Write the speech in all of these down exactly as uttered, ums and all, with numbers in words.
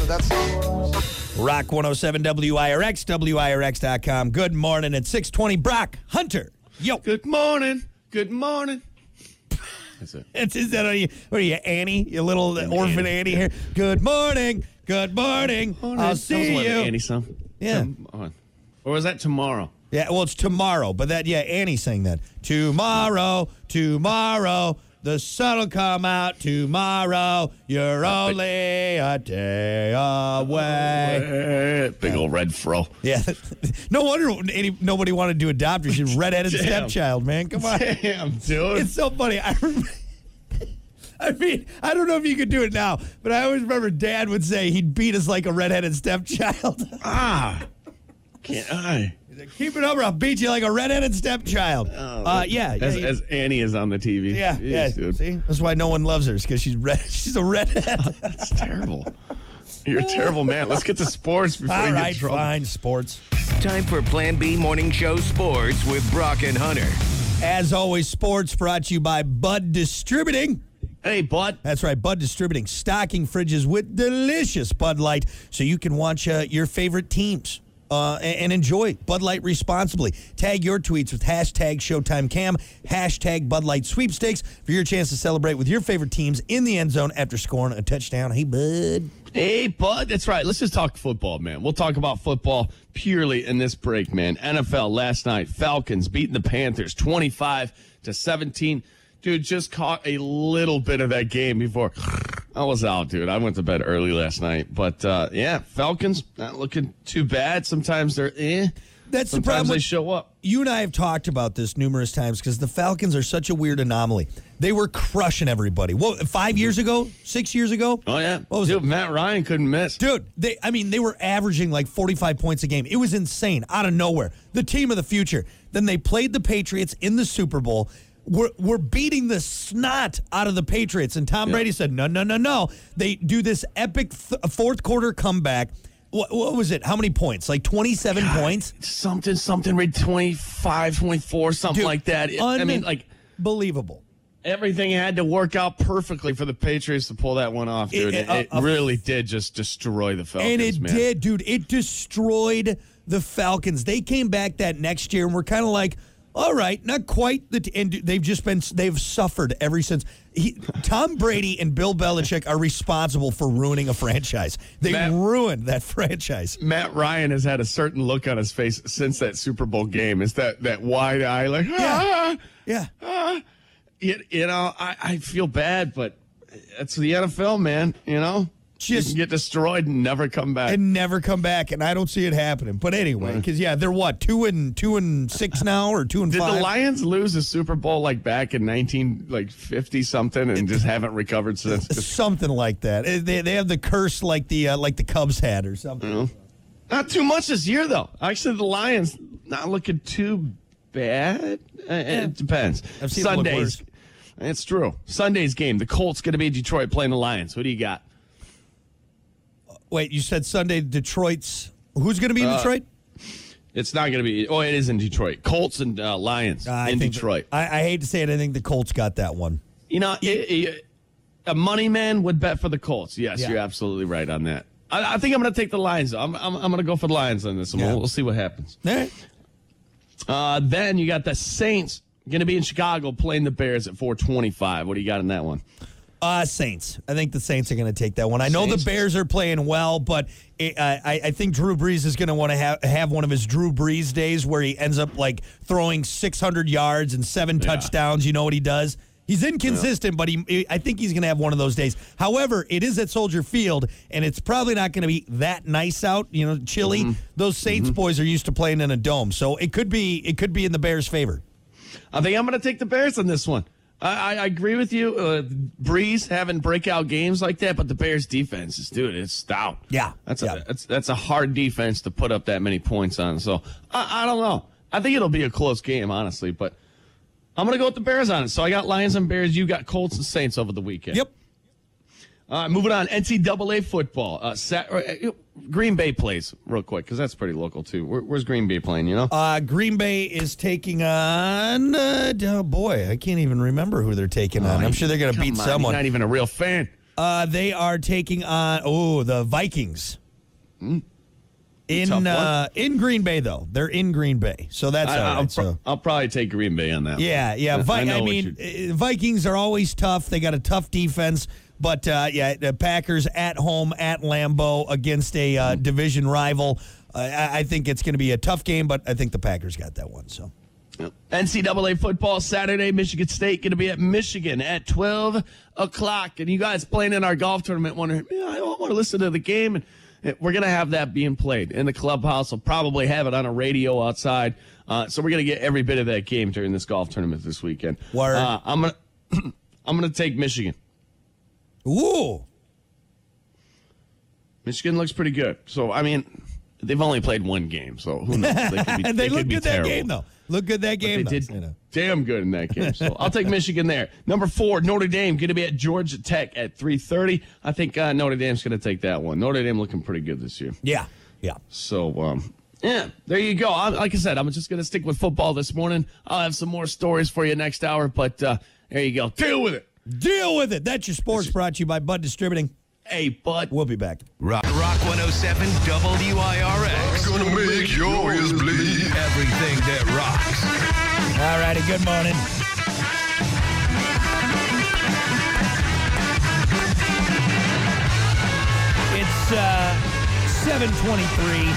that's Rock one oh seven W I R X, W I R X dot com. Good morning at six twenty. Brock Hunter. Yo. Good morning. Good morning. That's it. It's, is that, are you, what are you, Annie? You little I'm orphan Annie. Annie here. Good morning. Good morning. Morning. I'll That was see one of you. Annie song. Yeah. Come on. Or was that tomorrow? Yeah, well, it's tomorrow, but that, yeah, Annie sang that. Tomorrow, tomorrow, the sun'll come out tomorrow. You're only a day away. Big old red fro. Yeah. No wonder any, nobody wanted to adopt her. She's a redheaded Damn. stepchild, man. Come on. Damn, dude. It's so funny. I remember. I mean, I don't know if you could do it now, but I always remember Dad would say he'd beat us like a redheaded stepchild. ah. Can't I? He's like, keep it over. I'll beat you like a redheaded stepchild. Oh, uh, yeah. As, yeah, as Annie is on the T V. yeah, Jeez, yeah. Dude. See? That's why no one loves her, because she's red. She's a redhead. That's terrible. You're a terrible man. Let's get to sports before All you get right, in trouble. fine. Sports. Time for Plan B Morning Show Sports with Brock and Hunter. As always, sports brought to you by Bud Distributing. Hey, bud. That's right, Bud Distributing. Stocking fridges with delicious Bud Light so you can watch uh, your favorite teams uh, and, and enjoy Bud Light responsibly. Tag your tweets with hashtag ShowtimeCam, hashtag Bud Light Sweepstakes for your chance to celebrate with your favorite teams in the end zone after scoring a touchdown. Hey, Bud. Hey, bud. That's right. Let's just talk football, man. We'll talk about football purely in this break, man. N F L last night, Falcons beating the Panthers twenty-five to seventeen. Dude, just caught a little bit of that game before I was out, dude. I went to bed early last night. But, uh, yeah, Falcons not looking too bad. Sometimes they're eh. That's the Sometimes problem. they with- show up. You and I have talked about this numerous times because the Falcons are such a weird anomaly. They were crushing everybody. What, five years ago? Six years ago? Oh, yeah. What was dude, it? Matt Ryan couldn't miss. Dude, they I mean, they were averaging like forty-five points a game. It was insane, out of nowhere. The team of the future. Then they played the Patriots in the Super Bowl. We're, we're beating the snot out of the Patriots. And Tom Yeah. Brady said, no, no, no, no. They do this epic th- fourth quarter comeback. What, what was it? How many points? Like twenty-seven points? Something, something, read twenty-five, twenty-four, something Dude, like that. It- I mean, like, Unbelievable. everything had to work out perfectly for the Patriots to pull that one off, dude. It- It, uh, it uh, really did just destroy the Falcons, And it man. did, dude. It destroyed the Falcons. They came back that next year and we're kind of like, all right, not quite. The t- and they've just been, they've suffered ever since. He, Tom Brady and Bill Belichick are responsible for ruining a franchise. They Matt- ruined that franchise. Matt Ryan has had a certain look on his face since that Super Bowl game. It's that, that wide eye, like, ah, Yeah. ah. You, you know, I, I feel bad, but it's the N F L, man, you know? Just- you can get destroyed and never come back. And never come back, and I don't see it happening. But anyway, because yeah, they're what two and two and six now, or two and Did five. the Lions lose a Super Bowl like back in nineteen like fifty something and just haven't recovered since? Just, Something like that. Eh, They, they have the curse like the uh, like the Cubs had or something. not too much this year though. Actually, the Lions not looking too bad. Uh, It depends. I've seen them look Sundays. worse. It's true. Sunday's game. The Colts going to be in Detroit playing the Lions. Who do you got? Wait, you said Sunday Detroit's. Who's going to be in Uh, Detroit? It's not going to be. Oh, it is in Detroit. Colts and uh, Lions I in think Detroit. I, I hate to say it. I think the Colts got that one. You know, it, it, a money man would bet for the Colts. Yes, Yeah. you're absolutely right on that. I, I think I'm going to take the Lions. I'm, I'm, I'm going to go for the Lions on this one. Yeah. We'll, we'll see what happens. All right. Uh, then you got the Saints going to be in Chicago playing the Bears at four twenty-five. What do you got in that one? Uh, Saints. I think the Saints are going to take that one. I know Saints? the Bears are playing well, but it, uh, I, I think Drew Brees is going to want to have have one of his Drew Brees days where he ends up like throwing six hundred yards and seven Yeah. touchdowns. You know what he does? He's inconsistent, but he. I think he's going to have one of those days. However, it is at Soldier Field, and it's probably not going to be that nice out. You know, chilly. Mm-hmm. Those Saints boys are used to playing in a dome, so it could be it could be in the Bears' favor. I think I'm going to take the Bears on this one. I, I, I agree with you. Uh, Breeze having breakout games like that, but the Bears' defense is, dude, it's stout. Yeah, that's yeah. a that's that's a hard defense to put up that many points on. So I, I don't know. I think it'll be a close game, honestly, but I'm going to go with the Bears on it. So I got Lions and Bears. You got Colts and Saints over the weekend. Yep. All right, moving on. N C double A football. Uh, Sat- uh, Green Bay plays real quick because that's pretty local too. Where, where's Green Bay playing? You know. Uh, Green Bay is taking on. Uh, oh boy, I can't even remember who they're taking on. I'm sure they're going to Come beat on, someone. You're not even a real fan. Uh, they are taking on, oh, the Vikings. Mm. In uh, in Green Bay, though. They're in Green Bay. So that's I, all right. I'll, So. pro- I'll probably take Green Bay on that. Yeah, yeah. Vi- I, know I what mean, you're- uh, Vikings are always tough. They got a tough defense. But, uh, yeah, the Packers at home at Lambeau against a uh, division rival. Uh, I-, I think it's going to be a tough game, but I think the Packers got that one. So. N C double A football Saturday, Michigan State going to be at Michigan at twelve o'clock. And you guys playing in our golf tournament wondering, yeah, I don't want to listen to the game. And we're going to have that being played in the clubhouse. We'll probably have it on a radio outside. Uh, so we're going to get every bit of that game during this golf tournament this weekend. Word. Uh, I'm going to I'm going to take Michigan. Ooh. Michigan looks pretty good. So, I mean, they've only played one game. So who knows? They, could be, they, they look could be good that terrible. game, though. Look good that game, They though. did You know. damn good in that game. So I'll take Michigan there. Number four, Notre Dame going to be at Georgia Tech at three thirty. I think uh, Notre Dame's going to take that one. Notre Dame looking pretty good this year. Yeah, yeah. So, um, yeah, there you go. I, like I said, I'm just going to stick with football this morning. I'll have some more stories for you next hour, but uh, there you go. Deal with it. Deal with it. That's your sports brought to you by Bud Distributing. Hey, bud. We'll be back. Rock, Rock one oh seven W I R X. Gonna make your ears bleed. Everything that rocks. All righty, good morning. It's uh, seven twenty-three.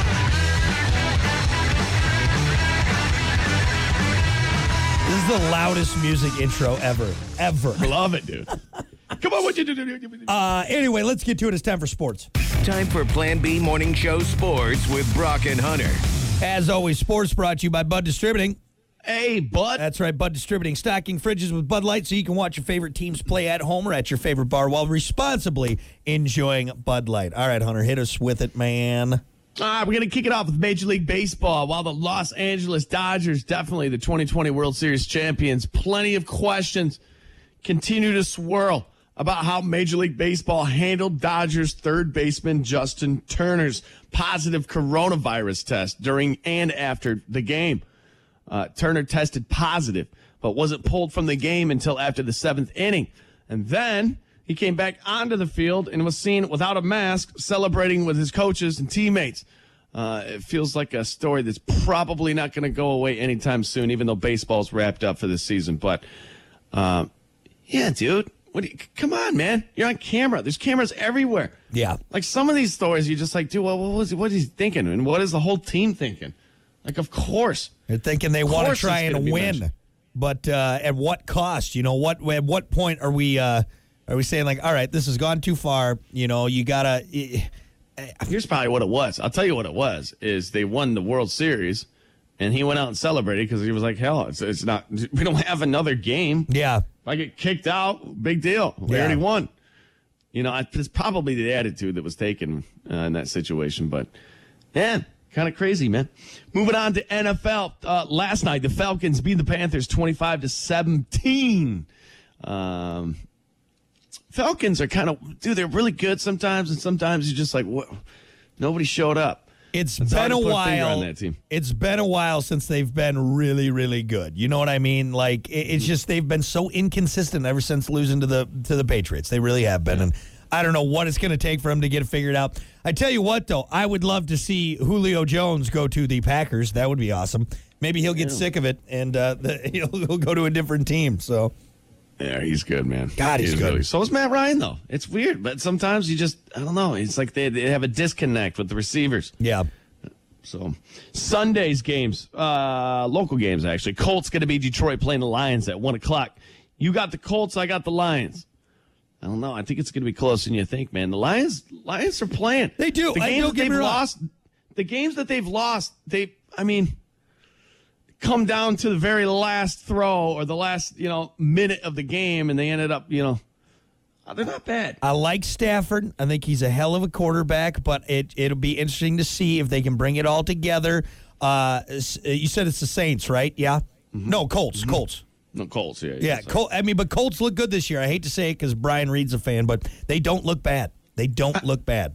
This is the loudest music intro ever, ever. Love it, dude. Come on, what you do? Uh, anyway, let's get to it. It's time for sports. Time for Plan B Morning Show Sports with Brock and Hunter. As always, sports brought to you by Bud Distributing. Hey, bud. That's right, Bud Distributing, stocking fridges with Bud Light so you can watch your favorite teams play at home or at your favorite bar while responsibly enjoying Bud Light. All right, Hunter, hit us with it, man. All right, we're going to kick it off with Major League Baseball. While the Los Angeles Dodgers, definitely the twenty twenty World Series champions, plenty of questions continue to swirl about how Major League Baseball handled Dodgers third baseman Justin Turner's positive coronavirus test during and after the game. Uh, Turner tested positive, but wasn't pulled from the game until after the seventh inning. And then he came back onto the field and was seen without a mask celebrating with his coaches and teammates. Uh, it feels like a story that's probably not going to go away anytime soon, even though baseball's wrapped up for this season. But, uh, yeah, dude. What do you, come on, man. You're on camera. There's cameras everywhere. Yeah. Like some of these stories, you're just like, dude, well, what was what is he thinking? And what is the whole team thinking? Like, of course. They're thinking they want to course try it's gonna and be win, mentioned. but uh, at what cost? You know, what at what point are we uh, are we saying like, all right, this has gone too far? You know, you gotta. Here's probably what it was. I'll tell you what it was. Is they won the World Series, and he went out and celebrated because he was like, hell, it's it's not. We don't have another game. Yeah. If I get kicked out, big deal. We Yeah. already won. You know, it's probably the attitude that was taken uh, in that situation. But, man, kind of crazy, man. Moving on to N F L. Uh, last night, the Falcons beat the Panthers twenty-five to seventeen. Um, Falcons are kind of, dude, they're really good sometimes, and sometimes you're just like, what? Nobody showed up. It's It's hard been a to put a finger while. on that team. It's been a while since they've been really, really good. You know what I mean? Like it, it's just they've been so inconsistent ever since losing to the to the Patriots. They really have been, and I don't know what it's going to take for them to get it figured out. I tell you what, though, I would love to see Julio Jones go to the Packers. That would be awesome. Maybe he'll get Yeah. sick of it and uh, the, he'll, he'll go to a different team. So. Yeah, he's good, man. God, he's good. Really. So is Matt Ryan, though. It's weird, but sometimes you just, I don't know. It's like they, they have a disconnect with the receivers. Yeah. So Sunday's games, uh, local games, actually. Colts going to be Detroit playing the Lions at one o'clock. You got the Colts, I got the Lions. I don't know. I think it's going to be closer than you think, man. The Lions Lions are playing. They do. The I- games don't that get they've me wrong. lost, the games that they've lost, they, I mean, come down to the very last throw or the last, you know, minute of the game, and they ended up, you know, they're not bad. I like Stafford. I think he's a hell of a quarterback, but it, it'll be interesting to see if they can bring it all together. Uh, s- you said it's the Saints, right? Yeah? Mm-hmm. No, Colts. Colts. No, Colts, yeah. Yeah, Col- I mean, but Colts look good this year. I hate to say it because Brian Reed's a fan, but they don't look bad. They don't look bad.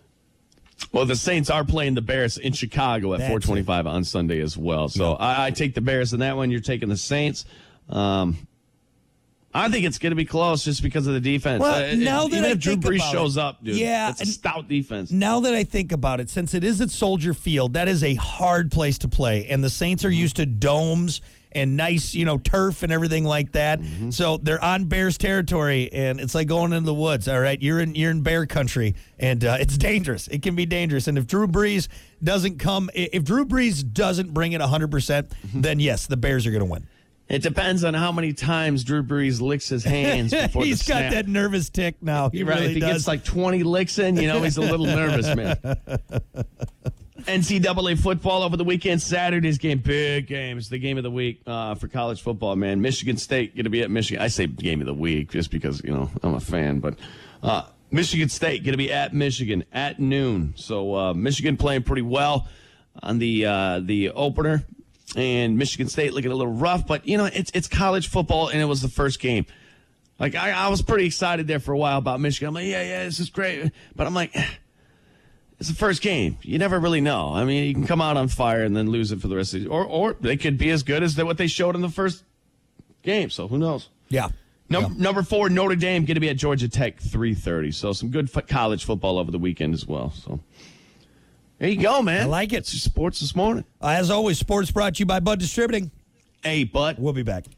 Well, the Saints are playing the Bears in Chicago at That's four twenty-five on Sunday as well. So I, I take the Bears in that one. You're taking the Saints. Um, I think it's going to be close just because of the defense. Well, uh, now it, that even I if Drew think Brees about shows it, up, dude, yeah, it's a and- stout defense. Now that I think about it, since it is at Soldier Field, that is a hard place to play, and the Saints are used to domes and nice, you know, turf and everything like that. Mm-hmm. So they're on Bears territory, and it's like going into the woods. All right, you're in you're in Bear country, and uh, it's dangerous. It can be dangerous. And if Drew Brees doesn't come, if Drew Brees doesn't bring it one hundred percent, then yes, the Bears are going to win. It depends on how many times Drew Brees licks his hands before He's the got snap. that nervous tick now. He right. really If he does. gets like twenty licks in, you know, he's a little nervous, man. N C double A football over the weekend. Saturday's game, big game. It's the game of the week uh, for college football, man. Michigan State going to be at Michigan. I say game of the week just because, you know, I'm a fan. But uh, Michigan State going to be at Michigan at noon. So uh, Michigan playing pretty well on the uh, the opener. And Michigan State looking a little rough. But, you know, it's it's college football, and it was the first game. Like, I, I was pretty excited there for a while about Michigan. I'm like, yeah, yeah, this is great. But I'm like, it's the first game. You never really know. I mean, you can come out on fire and then lose it for the rest of the Or or they could be as good as what they showed in the first game. So who knows? yeah. Num- yeah. Number four, Notre Dame going to be at Georgia Tech, three thirty. So some good f- college football over the weekend as well. So there you go, man. I like it. It's your sports this morning. As always, sports brought to you by Bud Distributing. Hey, bud. We'll be back.